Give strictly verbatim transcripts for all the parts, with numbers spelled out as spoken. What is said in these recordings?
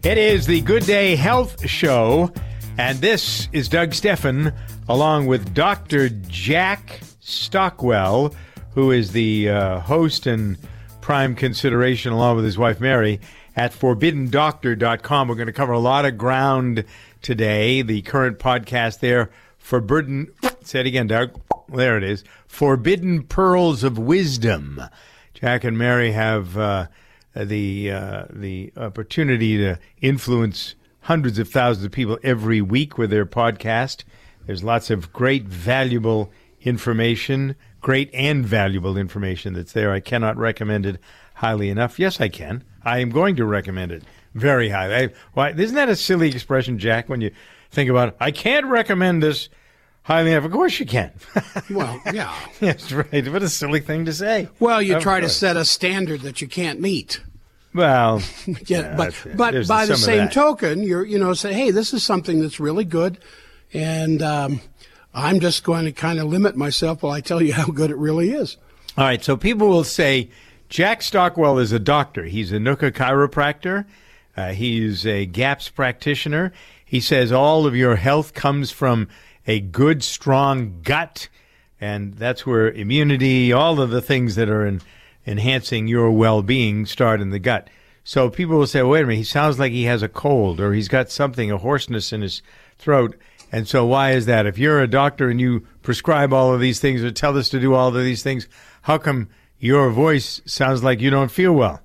It is the Good Day Health Show, and this is Doug Steffen, along with Doctor Jack Stockwell, who is the uh, host and prime consideration, along with his wife Mary, at forbidden doctor dot com. We're going to cover a lot of ground today. The current podcast there, Forbidden, say it again, Doug. There it is. Forbidden Pearls of Wisdom. Jack and Mary have uh, the uh, the opportunity to influence hundreds of thousands of people every week with their podcast. There's lots of great, valuable information, great and valuable information that's there. I cannot recommend it highly enough. Yes, I can. I am going to recommend it very highly. I, why, isn't that a silly expression, Jack, when you think about it? I can't recommend this highly enough. Of course you can. Well, yeah. That's right. What a silly thing to say. Well, you Of try course. to set a standard that you can't meet. Well, yeah, yeah, but but There's by the some of same that. token, you're you know say, hey, this is something that's really good, and um, I'm just going to kind of limit myself while I tell you how good it really is. All right, so people will say Jack Stockwell is a doctor. He's a Nuka chiropractor. Uh, he's a GAPS practitioner. He says all of your health comes from a good, strong gut, and that's where immunity, all of the things that are in, enhancing your well-being start in the gut. So people will say, well, wait a minute, he sounds like he has a cold, or he's got something, a hoarseness in his throat. And so why is that? If you're a doctor and you prescribe all of these things or tell us to do all of these things, how come your voice sounds like you don't feel well?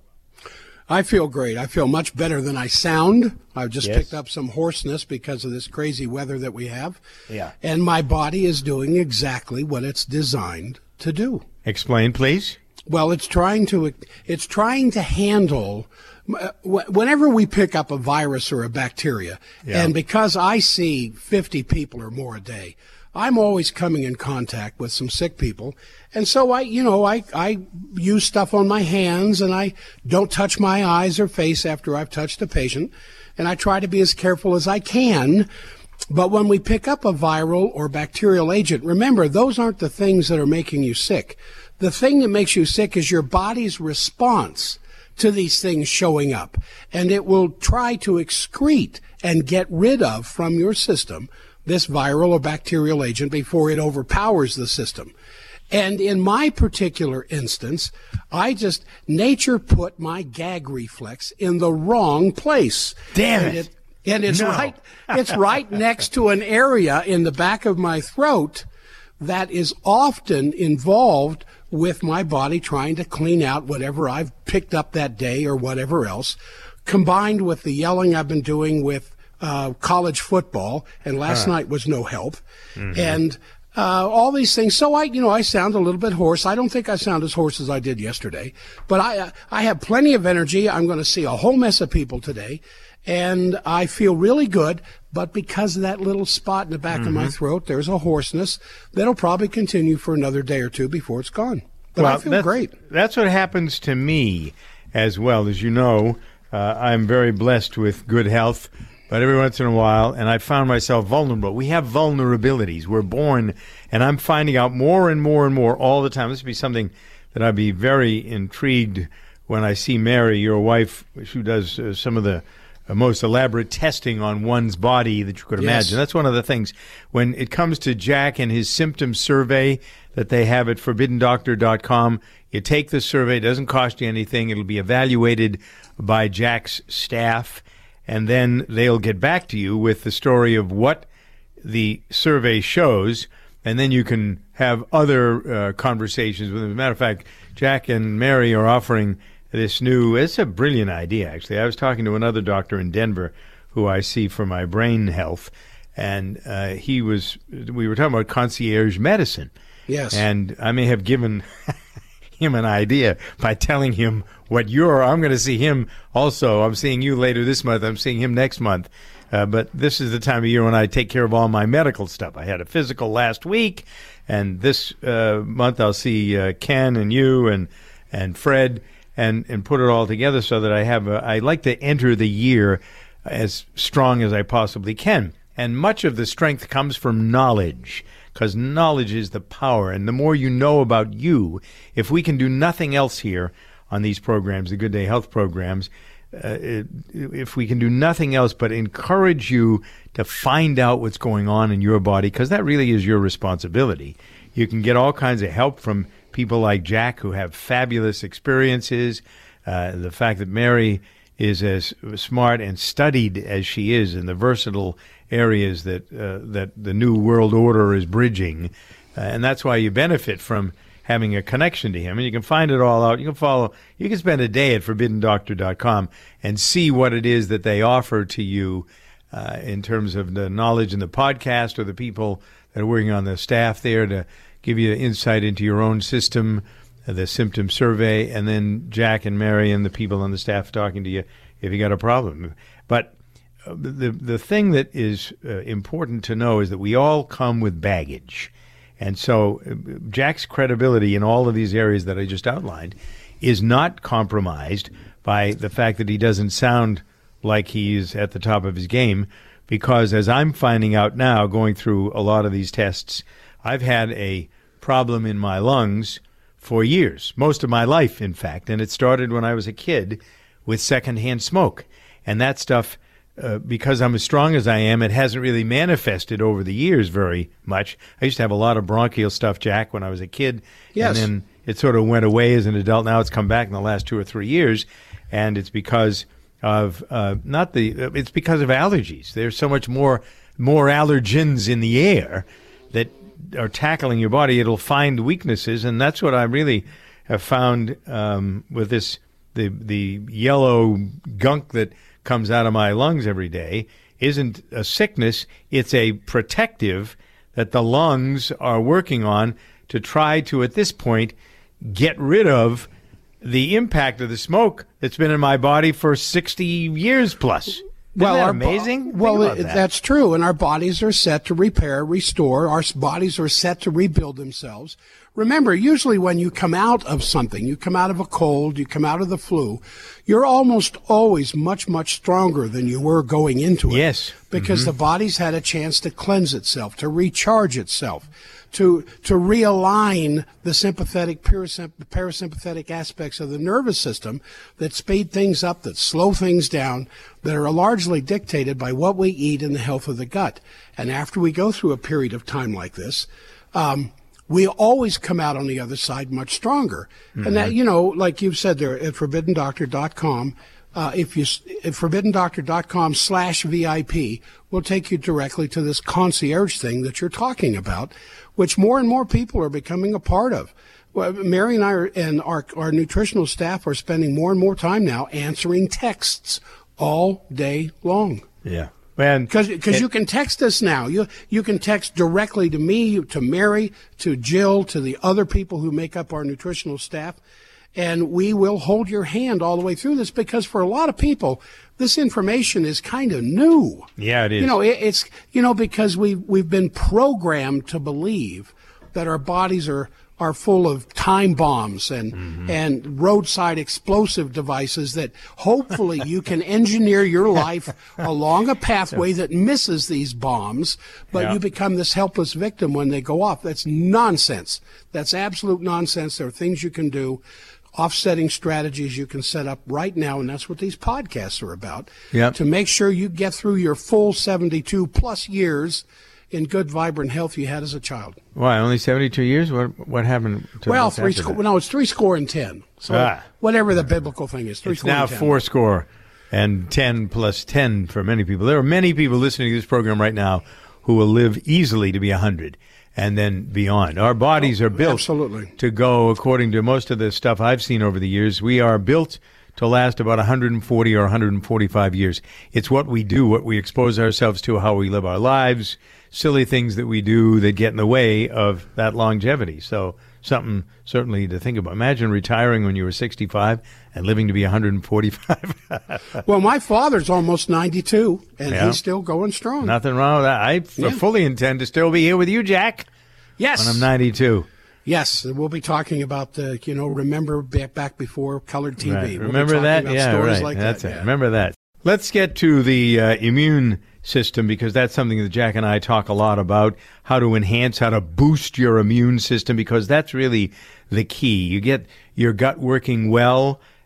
I feel great. I feel much better than I sound. I've just Yes. picked up some hoarseness because of this crazy weather that we have. Yeah. And my body is doing exactly what it's designed to do. Explain, please. Well, it's trying to it's trying to handle uh, wh- whenever we pick up a virus or a bacteria, Yeah. and because I see fifty people or more a day, I'm always coming in contact with some sick people. And so I, you know, I, I use stuff on my hands, and I don't touch my eyes or face after I've touched a patient. And I try to be as careful as I can. But when we pick up a viral or bacterial agent, remember, those aren't the things that are making you sick. The thing that makes you sick is your body's response to these things showing up. And it will try to excrete and get rid of from your system this viral or bacterial agent before it overpowers the system. And in my particular instance, I just, nature put my gag reflex in the wrong place. Damn And it. And it's No. right, it's right next to an area in the back of my throat that is often involved with my body trying to clean out whatever I've picked up that day or whatever else, combined with the yelling I've been doing with uh, college football, and last Huh. night was no help, and uh, all these things. So I, you know, I sound a little bit hoarse. I don't think I sound as hoarse as I did yesterday, but I, uh, I have plenty of energy. I'm going to see a whole mess of people today, and I feel really good. But because of that little spot in the back of my throat, there's a hoarseness that'll probably continue for another day or two before it's gone. But I feel that's, great. That's what happens to me as well. As you know, uh, I'm very blessed with good health, but every once in a while, and I found myself vulnerable. We have vulnerabilities. We're born, and I'm finding out more and more and more all the time. This would be something that I'd be very intrigued when I see Mary, your wife, who does uh, some of the uh, most elaborate testing on one's body that you could Yes. imagine. That's one of the things. When it comes to Jack and his symptom survey that they have at forbidden doctor dot com, you take the survey. It doesn't cost you anything. It'll be evaluated by Jack's staff, and then they'll get back to you with the story of what the survey shows, and then you can have other uh, conversations with them. As a matter of fact, Jack and Mary are offering this new, it's a brilliant idea, actually. I was talking to another doctor in Denver who I see for my brain health, and uh, he was, we were talking about concierge medicine. Yes. And I may have given him an idea by telling him what you're, I'm going to see him also. I'm seeing you later this month. I'm seeing him next month. Uh, but this is the time of year when I take care of all my medical stuff. I had a physical last week, and this uh, month I'll see uh, Ken and you and and Fred and, and put it all together so that I have a, I like to enter the year as strong as I possibly can. And much of the strength comes from knowledge, because knowledge is the power. And the more you know about you, if we can do nothing else here on these programs, the Good Day Health programs, uh, if we can do nothing else but encourage you to find out what's going on in your body, because that really is your responsibility. You can get all kinds of help from people like Jack who have fabulous experiences. Uh, the fact that Mary is as smart and studied as she is in the versatile areas that uh, that the New World Order is bridging. Uh, and that's why you benefit from having a connection to him. And you can find it all out. You can follow, you can spend a day at forbidden doctor dot com and see what it is that they offer to you uh, in terms of the knowledge in the podcast, or the people that are working on the staff there to give you insight into your own system, uh, the symptom survey, and then Jack and Mary and the people on the staff talking to you if you got a problem. But uh, the the thing that is uh, important to know is that we all come with baggage. And so uh, Jack's credibility in all of these areas that I just outlined is not compromised by the fact that he doesn't sound like he's at the top of his game, because as I'm finding out now, going through a lot of these tests, I've had a problem in my lungs for years, most of my life, in fact, and it started when I was a kid with secondhand smoke. And that stuff, uh, because I'm as strong as I am, it hasn't really manifested over the years very much. I used to have a lot of bronchial stuff, Jack, when I was a kid, yes. and then it sort of went away as an adult. Now it's come back in the last two or three years, and it's because of uh, not the. It's because of allergies. There's so much more more allergens in the air that are tackling your body. It'll find weaknesses, and that's what I really have found um, with this the the yellow gunk that comes out of my lungs every day isn't a sickness. It's a protective that the lungs are working on to try to, at this point, get rid of the impact of the smoke that's been in my body for sixty years plus. Isn't well, that our amazing? Bo- well, it, that. that's true, and our bodies are set to repair, restore. Our bodies are set to rebuild themselves. Remember, usually when you come out of something, you come out of a cold, you come out of the flu, you're almost always much, much stronger than you were going into it. Yes. Because mm-hmm. the body's had a chance to cleanse itself, to recharge itself, to to realign the sympathetic, parasympathetic aspects of the nervous system that speed things up, that slow things down, that are largely dictated by what we eat and the health of the gut. And after we go through a period of time like this, um, we always come out on the other side much stronger. Mm-hmm. And that, you know, like you've said there at forbidden doctor dot com, uh, if you, if forbidden doctor dot com slash V I P will take you directly to this concierge thing that you're talking about, which more and more people are becoming a part of. Well, Mary and I are, and our, our nutritional staff are spending more and more time now answering texts all day long. Yeah. Because you can text us now. You you can text directly to me, to Mary, to Jill, to the other people who make up our nutritional staff, and we will hold your hand all the way through this, because for a lot of people, this information is kind of new. Yeah, it is. You know, it, it's, you know, because we've, we've been programmed to believe that our bodies are are full of time bombs and mm-hmm. and roadside explosive devices that hopefully you can engineer your life along a pathway that misses these bombs, but yeah. you become this helpless victim when they go off. That's nonsense. That's absolute nonsense. There are things you can do, offsetting strategies you can set up right now, and that's what these podcasts are about, yep. to make sure you get through your full seventy-two plus years in good, vibrant health you had as a child. Why, only seventy-two years? What what happened to Well, three score, no, it's three score and ten. So ah. whatever the biblical thing is, three it's score now and ten. four score and ten plus ten for many people. There are many people listening to this program right now who will live easily to be one hundred and then beyond. Our bodies oh, are built absolutely. to go, according to most of the stuff I've seen over the years, we are built to last about one hundred forty or one hundred forty-five years. It's what we do, what we expose ourselves to, how we live our lives, silly things that we do that get in the way of that longevity. So something certainly to think about. Imagine retiring when you were sixty-five and living to be one hundred forty-five. Well, my father's almost ninety-two, and yeah. he's still going strong. Nothing wrong with that. I f- yeah. fully intend to still be here with you, Jack. Yes. When I'm ninety-two. Yes, we'll be talking about the, you know, remember back before colored T V. Right. We'll remember that? Yeah, right. Like that's that. it. Yeah. Remember that. Let's get to the uh, immune system, because that's something that Jack and I talk a lot about, how to enhance, how to boost your immune system, because that's really the key. You get your gut working well,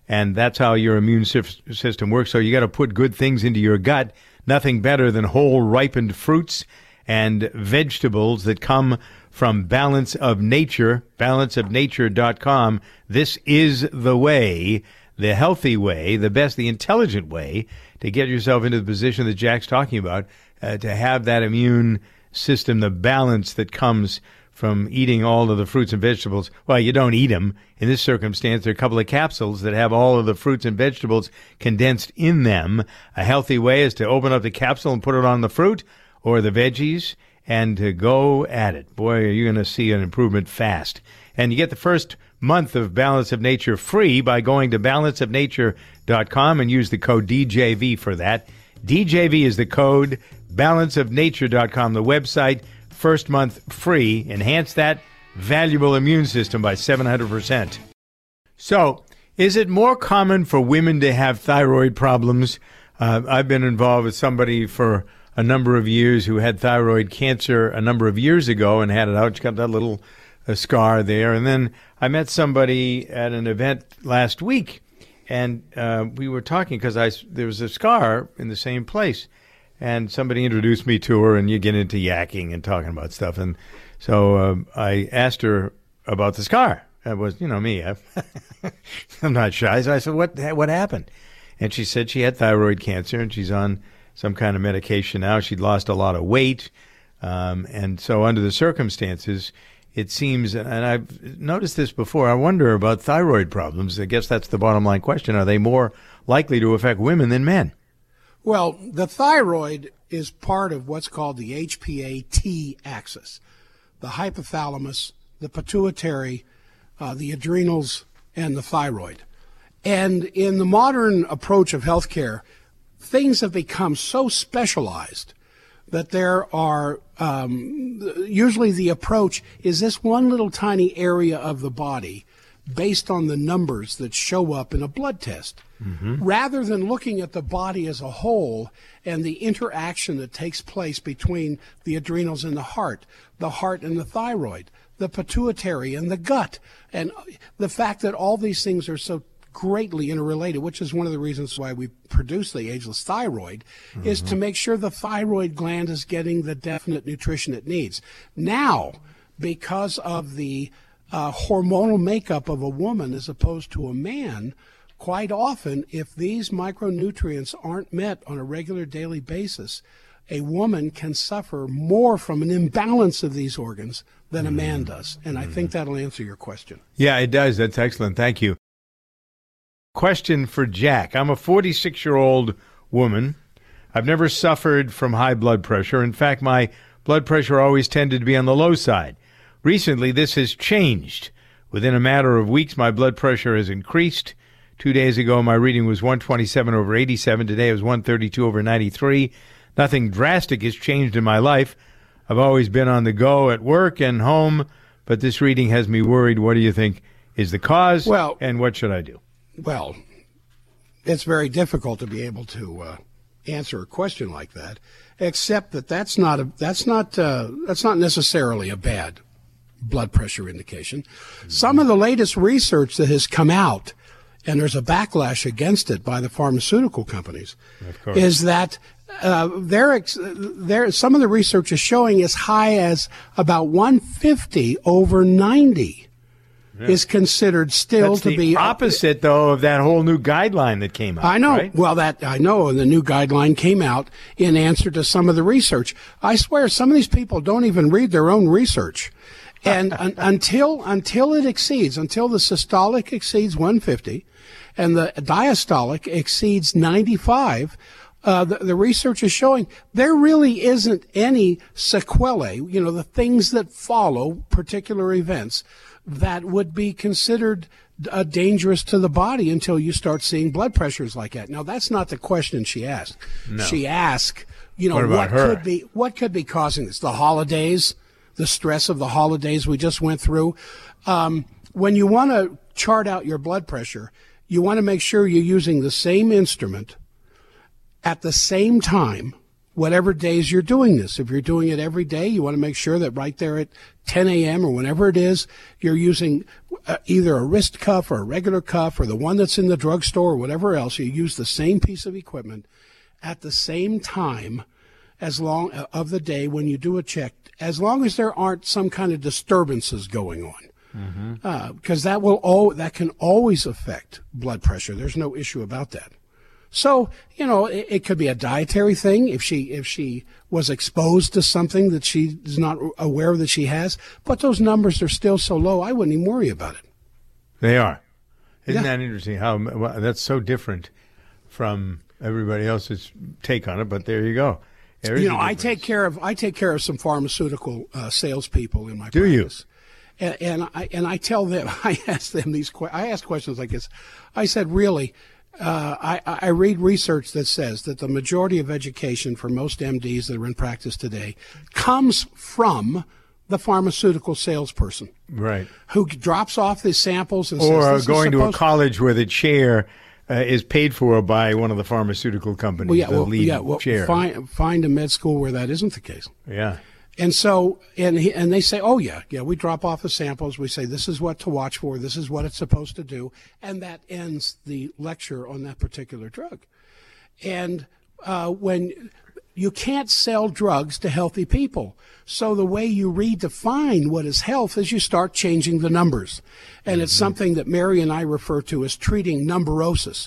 and that's how your immune system works. So you got to put good things into your gut. Nothing better than whole ripened fruits and vegetables that come from Balance of Nature, balance of nature dot com. This is the way, the healthy way, the best, the intelligent way to get yourself into the position that Jack's talking about, uh, to have that immune system, the balance that comes from eating all of the fruits and vegetables. Well, you don't eat them. In this circumstance, there are a couple of capsules that have all of the fruits and vegetables condensed in them. A healthy way is to open up the capsule and put it on the fruit or the veggies and to go at it. Boy, are you going to see an improvement fast. And you get the first month of Balance of Nature free by going to balance of nature dot com and use the code D J V for that. D J V is the code, balance of nature dot com, the website. First month free. Enhance that valuable immune system by seven hundred percent. So, is it more common for women to have thyroid problems? Uh, I've been involved with somebody for a number of years who had thyroid cancer a number of years ago and had it out. She got that little uh, scar there. And then I met somebody at an event last week, and uh, we were talking because I there was a scar in the same place. And somebody introduced me to her, and you get into yakking and talking about stuff. And so um, I asked her about the scar. That was, you know, me. I, I'm not shy. So I said, what what happened? And she said she had thyroid cancer, and she's on some kind of medication now. She'd lost a lot of weight. Um, and so under the circumstances, it seems, and I've noticed this before, I wonder about thyroid problems. I guess that's the bottom line question. Are they more likely to affect women than men? Well, the thyroid is part of what's called the H P A T axis, the hypothalamus, the pituitary, uh, the adrenals, and the thyroid. And in the modern approach of healthcare, things have become so specialized that there are, um, usually the approach is this one little tiny area of the body based on the numbers that show up in a blood test. Mm-hmm. Rather than looking at the body as a whole and the interaction that takes place between the adrenals and the heart, the heart and the thyroid, the pituitary and the gut, and the fact that all these things are so greatly interrelated, which is one of the reasons why we produce the ageless thyroid, mm-hmm. is to make sure the thyroid gland is getting the definite nutrition it needs. Now, because of the uh, hormonal makeup of a woman as opposed to a man, quite often, if these micronutrients aren't met on a regular daily basis, a woman can suffer more from an imbalance of these organs than a man does. And I think that'll answer your question. Yeah, it does. That's excellent. Thank you. Question for Jack. I'm a forty-six-year-old woman. I've never suffered from high blood pressure. In fact, my blood pressure always tended to be on the low side. Recently, this has changed. Within a matter of weeks, my blood pressure has increased. Two days ago, my reading was one twenty-seven over eighty-seven. Today, it was one thirty-two over ninety-three. Nothing drastic has changed in my life. I've always been on the go at work and home, but this reading has me worried. What do you think is the cause, well, and what should I do? Well, it's very difficult to be able to uh, answer a question like that, except that that's not a, that's not uh, that's not necessarily a bad blood pressure indication. Mm-hmm. Some of the latest research that has come out, and there's a backlash against it by the pharmaceutical companies, is that uh, they're, they're, some of the research is showing as high as about one fifty over ninety. Yeah. Is considered still That's to the be opposite, though, of that whole new guideline that came out. I know. Right? Well, that I know, and the new guideline came out in answer to some of the research. I swear, some of these people don't even read their own research, and un, until until it exceeds, until the systolic exceeds one fifty, and the diastolic exceeds ninety-five. Uh, the, the research is showing there really isn't any sequelae, you know, the things that follow particular events that would be considered uh, dangerous to the body until you start seeing blood pressures like that. Now, that's not the question she asked. No. She asked, you know, what, what her? could be what could be causing this? The holidays, the stress of the holidays we just went through. Um, when you want to chart out your blood pressure, you want to make sure you're using the same instrument at the same time whatever days you're doing this. If you're doing it every day, you want to make sure that right there at ten a.m. or whenever it is, you're using uh, either a wrist cuff or a regular cuff or the one that's in the drugstore or whatever else. You use the same piece of equipment at the same time as long uh, of the day when you do a check, as long as there aren't some kind of disturbances going on. Mm-hmm. Uh, because that will all that can always affect blood pressure. There's no issue about that. So, you know, it, it could be a dietary thing if she if she was exposed to something that she is not aware of that she has. But those numbers are still so low, I wouldn't even worry about it. They are. Isn't Yeah. that interesting? How well, that's so different from everybody else's take on it. But there you go. There is You a know, I difference. take care of I take care of some pharmaceutical uh, salespeople in my Do you? practice. And, and I and I tell them, I ask them these que- I ask questions like this. I said, really, uh, I I read research that says that the majority of education for most M Ds that are in practice today comes from the pharmaceutical salesperson Right. who drops off the samples and Or says, this is going to a supposed- college where the chair uh, is paid for by one of the pharmaceutical companies, Well, yeah, the well, lead yeah, well, chair. find find a med school where that isn't the case. Yeah. And so, and he, and they say, oh yeah, yeah, we drop off the samples. We say this is what to watch for. This is what it's supposed to do, and that ends the lecture on that particular drug. And uh, when you can't sell drugs to healthy people, so the way you redefine what is health is you start changing the numbers, and it's something that Mary and I refer to as treating numberosis.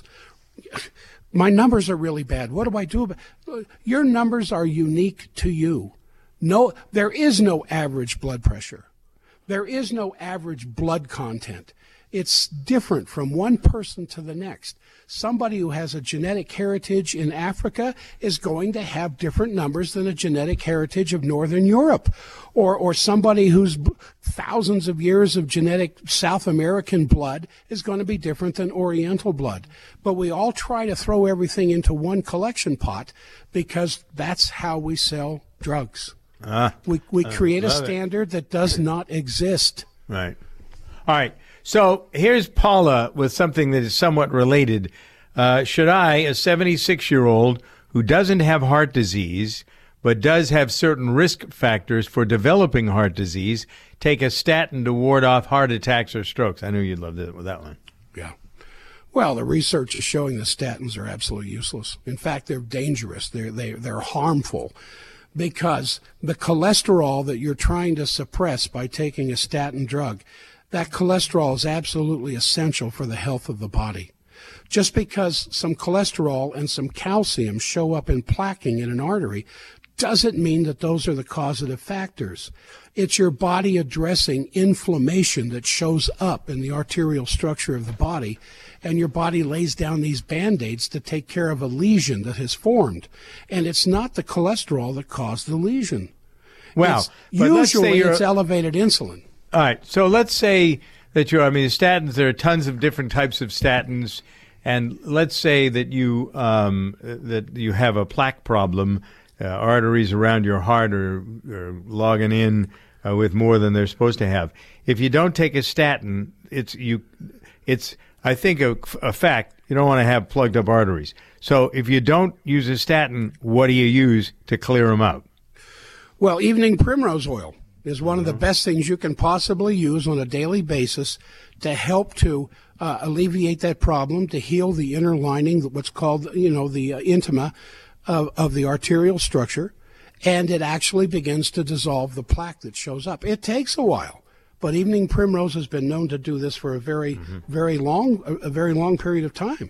My numbers are really bad. What do I do about? Your numbers are unique to you. No, there is no average blood pressure. There is no average blood content. It's different from one person to the next. Somebody who has a genetic heritage in Africa is going to have different numbers than a genetic heritage of Northern Europe. Or, or somebody who's b- thousands of years of genetic South American blood is going to be different than Oriental blood. But we all try to throw everything into one collection pot because that's how we sell drugs. Ah, We we create a love it. standard that does not exist. right. All right. So here's Paula with something that is somewhat related. Uh, should I, a seventy-six-year-old who doesn't have heart disease but does have certain risk factors for developing heart disease, take a statin to ward off heart attacks or strokes? I knew you'd love that with that one. Yeah. Well, the research is showing that statins are absolutely useless. In fact, they're dangerous. They're they they're harmful because the cholesterol that you're trying to suppress by taking a statin drug, that cholesterol is absolutely essential for the health of the body. Just because some cholesterol and some calcium show up in plaquing in an artery doesn't mean that those are the causative factors. It's your body addressing inflammation that shows up in the arterial structure of the body, and your body lays down these Band-Aids to take care of a lesion that has formed. And it's not the cholesterol that caused the lesion. Wow. It's- But let's say usually you're- it's elevated insulin. All right. So let's say that you're, I mean, statins, there are tons of different types of statins. And let's say that you, um, that you have a plaque problem, uh, arteries around your heart are, are logging in uh, with more than they're supposed to have. If you don't take a statin, it's, you, it's, I think a, a fact, you don't want to have plugged up arteries. So if you don't use a statin, what do you use to clear them out? Well, evening primrose oil is one of the best things you can possibly use on a daily basis to help to uh, alleviate that problem, to heal the inner lining, what's called, you know, the uh, intima of, of the arterial structure, and it actually begins to dissolve the plaque that shows up. It takes a while, but evening primrose has been known to do this for a very, mm-hmm. very long, a, a very long period of time.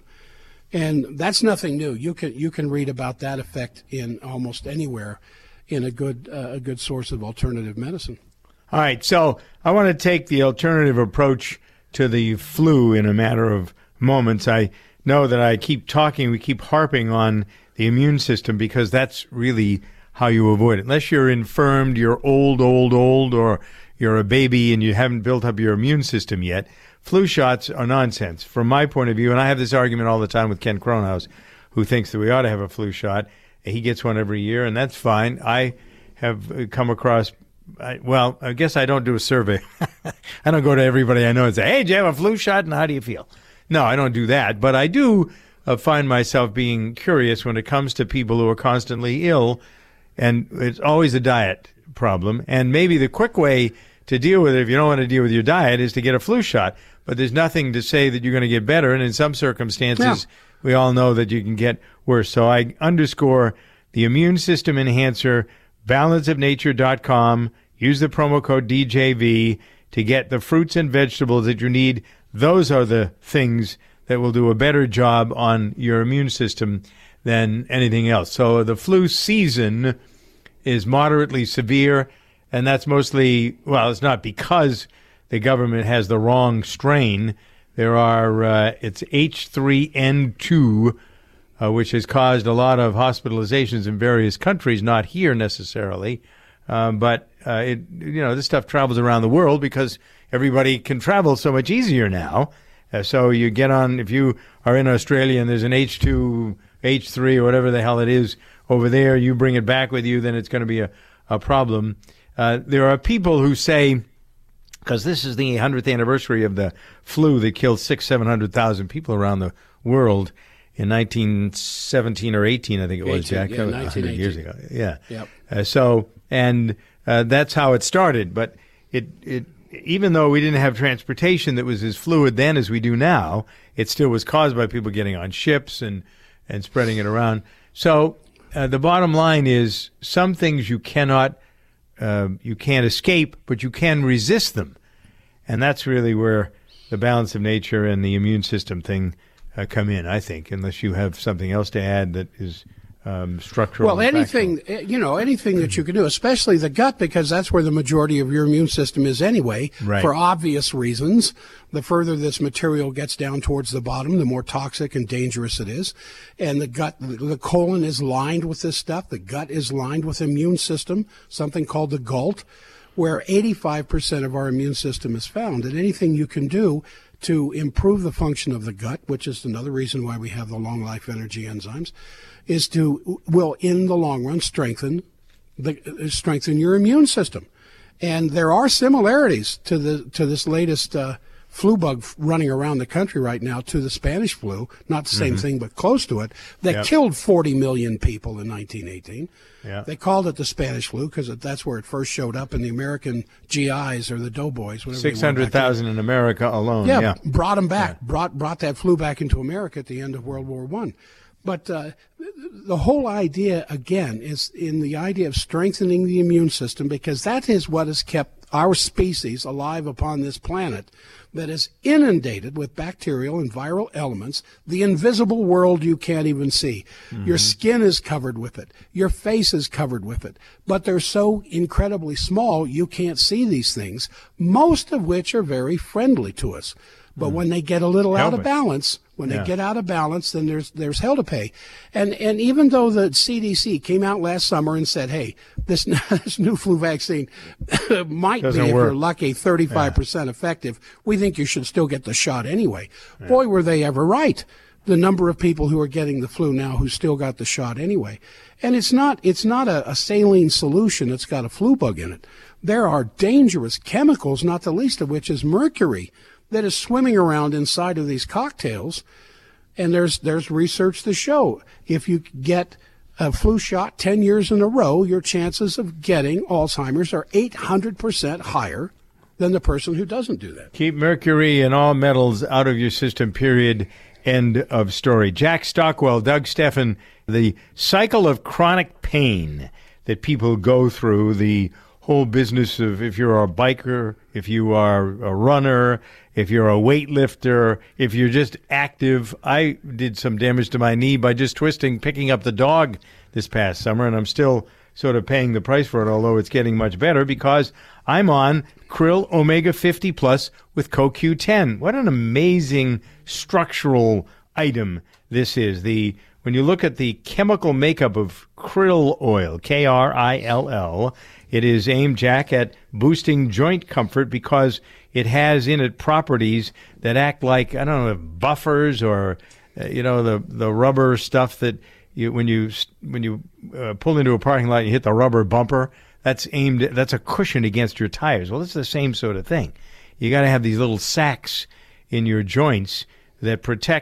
And that's nothing new. You can you can read about that effect in almost anywhere in a good uh, a good source of alternative medicine. All right, so I want to take the alternative approach to the flu in a matter of moments. I know that I keep talking, we keep harping on the immune system because that's really how you avoid it. Unless you're infirmed, you're old, old, old, or you're a baby and you haven't built up your immune system yet, flu shots are nonsense from my point of view. And I have this argument all the time with Ken Cronhaus, who thinks that we ought to have a flu shot. He gets one every year, and that's fine. I have come across, I, well, I guess I don't do a survey. I don't go to everybody I know and say, hey, do you have a flu shot, and how do you feel? No, I don't do that. But I do uh, find myself being curious when it comes to people who are constantly ill, and it's always a diet problem. And maybe the quick way to deal with it, if you don't want to deal with your diet, is to get a flu shot. But there's nothing to say that you're going to get better, and in some circumstances, yeah. we all know that you can get worse. So I underscore the immune system enhancer, balance of nature dot com. Use the promo code D J V to get the fruits and vegetables that you need. Those are the things that will do a better job on your immune system than anything else. So the flu season is moderately severe, and that's mostly, well, it's not because the government has the wrong strain. There are, uh, it's H three N two, uh, which has caused a lot of hospitalizations in various countries, not here necessarily. Um, but, uh, it, you know, this stuff travels around the world because everybody can travel so much easier now. Uh, so you get on, if you are in Australia and there's an H two, H three, or whatever the hell it is over there, you bring it back with you, then it's going to be a, a problem. Uh, there are people who say, because this is the hundredth anniversary of the flu that killed six, seven hundred thousand people around the world in nineteen seventeen or eighteen, I think it was, Jack, yeah, one hundred years ago. Yeah. Yep. Uh, so, and uh, that's how it started. But it, it, even though we didn't have transportation that was as fluid then as we do now, it still was caused by people getting on ships and, and spreading it around. So uh, the bottom line is some things you cannot, uh, you can't escape, but you can resist them. And that's really where the balance of nature and the immune system thing uh, come in, I think, unless you have something else to add that is um, structural. Well, anything, you know, anything that you can do, especially the gut, because that's where the majority of your immune system is anyway, right. for obvious reasons. The further this material gets down towards the bottom, the more toxic and dangerous it is. And the gut, the colon is lined with this stuff. The gut is lined with immune system, something called the GALT, where eighty-five percent of our immune system is found. And anything you can do to improve the function of the gut, which is another reason why we have the long life energy enzymes, is to, will in the long run strengthen the strengthen your immune system. And there are similarities to the to this latest uh, flu bug running around the country right now to the Spanish flu, not the same mm-hmm. thing, but close to it, that yep. killed forty million people in nineteen eighteen. Yeah. They called it the Spanish flu because that's where it first showed up in the American G Is or the doughboys. six hundred thousand in America alone. Yeah, yeah. brought them back, yeah. brought brought that flu back into America at the end of World War One. But uh, the whole idea, again, is in the idea of strengthening the immune system, because that is what has kept our species alive upon this planet that is inundated with bacterial and viral elements, the invisible world you can't even see. Mm-hmm. Your skin is covered with it. Your face is covered with it. But they're so incredibly small, you can't see these things, most of which are very friendly to us. But when they get a little Help out of it. balance, when Yeah. they get out of balance, then there's there's hell to pay. And and even though the C D C came out last summer and said, hey, this, this new flu vaccine might Doesn't be, if work. you're lucky, thirty-five percent effective, we think you should still get the shot anyway. Boy, were they ever right. The number of people who are getting the flu now who still got the shot anyway. And it's not it's not a, a saline solution that's got a flu bug in it. There are dangerous chemicals, not the least of which is mercury, that is swimming around inside of these cocktails. And there's there's research to show if you get a flu shot ten years in a row, your chances of getting Alzheimer's are eight hundred percent higher than the person who doesn't do that. Keep mercury and all metals out of your system, period. End of story. Jack Stockwell, Doug Steffen, the cycle of chronic pain that people go through, the whole business of if you're a biker, if you are a runner, if you're a weightlifter, if you're just active. I did some damage to my knee by just twisting, picking up the dog this past summer, and I'm still sort of paying the price for it, although it's getting much better because I'm on Krill Omega fifty Plus with Co Q ten. What an amazing structural item this is. The when you look at the chemical makeup of krill oil, K R I L L, it is aimed, Jack, at boosting joint comfort because it has in it properties that act like, I don't know, buffers or, uh, you know, the, the rubber stuff that you, when you when you uh, pull into a parking lot and you hit the rubber bumper, that's aimed, that's a cushion against your tires. Well, it's the same sort of thing. You got to have these little sacks in your joints that protect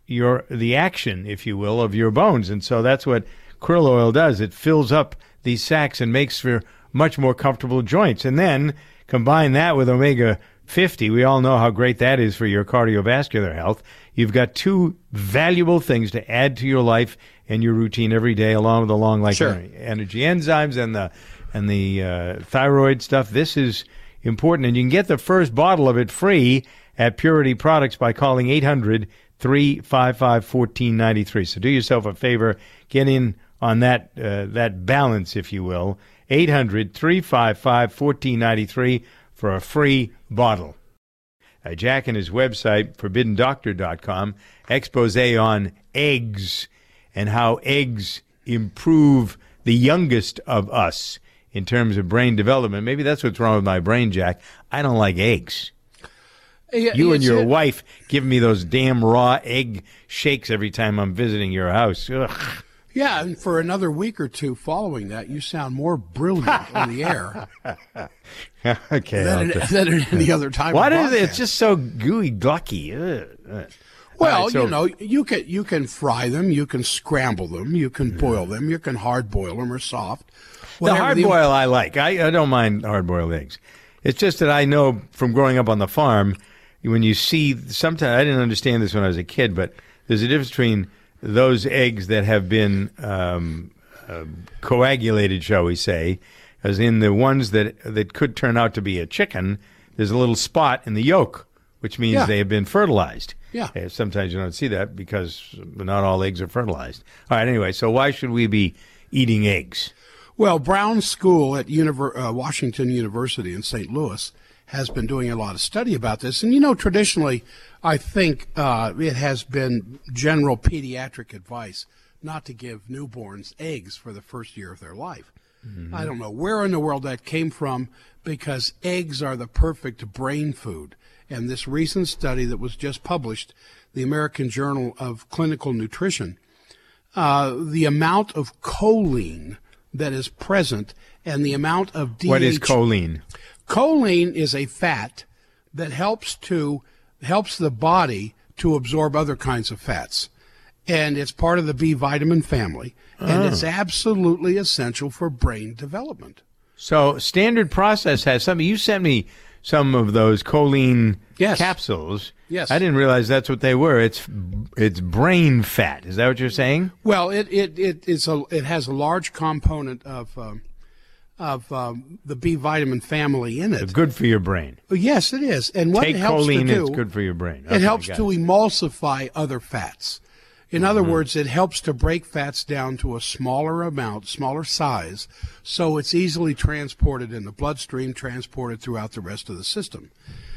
your the action, if you will, of your bones. And so that's what krill oil does. It fills up these sacs and makes for much more comfortable joints. And then combine that with omega fifty. We all know how great that is for your cardiovascular health. You've got two valuable things to add to your life and your routine every day, along with the long life Sure. energy enzymes and the and the uh, thyroid stuff. This is important, and you can get the first bottle of it free at Purity Products by calling eight hundred, three five five, one four nine three. So do yourself a favor, get in on that uh, that balance, if you will. eight hundred, three five five, one four nine three for a free bottle. Uh, Jack and his website, forbidden doctor dot com, expose on eggs and how eggs improve the youngest of us in terms of brain development. Maybe that's what's wrong with my brain, Jack. I don't like eggs. Yeah, You and it's your a- wife give me those damn raw egg shakes every time I'm visiting your house. Ugh. Yeah, and for another week or two following that, you sound more brilliant on the air Okay. I'll than, t- than at any other time. What of is it? broadcast. It's just so gooey, glucky. Ugh. Ugh. Well, All right, so- you know, you can you can fry them, you can scramble them, you can boil them, you can hard boil them or soft. The Whatever hard boil I like. I, I don't mind hard boiled eggs. It's just that I know from growing up on the farm, when you see, sometimes I didn't understand this when I was a kid, but there's a difference between those eggs that have been um, uh, coagulated, shall we say, as in the ones that that could turn out to be a chicken. There's a little spot in the yolk, which means Yeah. they have been fertilized. Yeah. Uh, Sometimes you don't see that because not all eggs are fertilized. All right, anyway, so why should we be eating eggs? Well, Brown School at Univer- uh, Washington University in Saint Louis has been doing a lot of study about this. And, you know, traditionally, I think uh, it has been general pediatric advice not to give newborns eggs for the first year of their life. Mm-hmm. I don't know where in the world that came from, because eggs are the perfect brain food. And this recent study that was just published, the American Journal of Clinical Nutrition, uh, the amount of choline that is present and the amount of D H. What is choline? Choline is a fat that helps to helps the body to absorb other kinds of fats, and it's part of the B vitamin family, and Oh. it's absolutely essential for brain development. So standard process has something. You sent me some of those choline Yes. capsules. Yes. I didn't realize that's what they were. It's it's brain fat. Is that what you're saying? Well, it it it is a it has a large component of um, of um, the B vitamin family in it. Good for your brain. Yes, it is, and what Take it helps choline, to do, it's good for your brain. it Okay, helps got to it. emulsify other fats. In other Mm-hmm. words, it helps to break fats down to a smaller amount, smaller size, so it's easily transported in the bloodstream, transported throughout the rest of the system.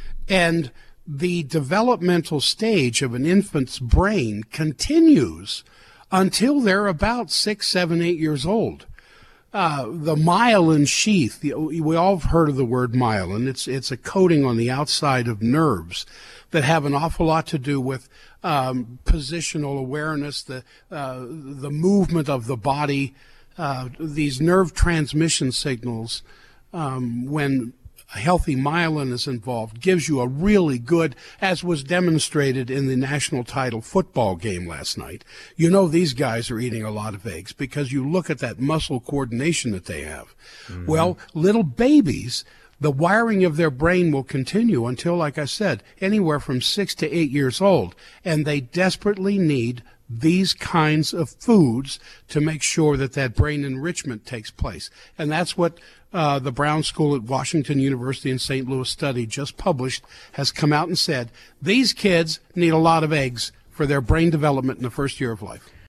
And the developmental stage of an infant's brain continues until they're about six, seven, eight years old. Uh, the myelin sheath, the, we all have heard of the word myelin. It's, it's a coating on the outside of nerves that have an awful lot to do with um, positional awareness, the, uh, the movement of the body, uh, these nerve transmission signals. Um, when a healthy myelin is involved, gives you a really good, as was demonstrated in the national title football game last night. You know these guys are eating a lot of eggs because you look at that muscle coordination that they have. Mm-hmm. Well, little babies, the wiring of their brain will continue until, like I said, anywhere from six to eight years old, and they desperately need these kinds of foods to make sure that that brain enrichment takes place. And that's what uh, the Brown School at Washington University in Saint Louis study just published has come out and said, these kids need a lot of eggs for their brain development in the first year of life.